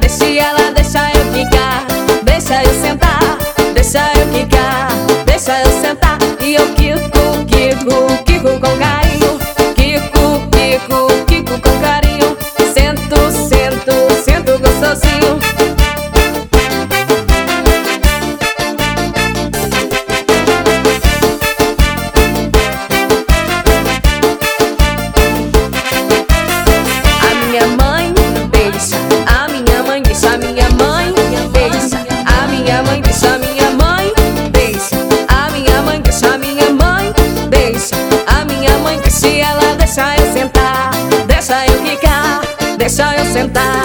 deixe ela, deixa eu quicar. Deixa eu sentar, deixa eu quicar. Deixa eu sentar e eu quico, quico, quico com carinho. Quico, quico, quico com carinho. Sento, sento, sento gostosinho. A minha mãe deixa, a minha mãe deixa, a minha mãe deixa, a minha mãe deixa, a minha mãe deixa, a minha mãe deixa, a minha mãe deixa, a minha mãe deixa, ela deixa eu sentar, deixa eu quicar, deixa eu sentar.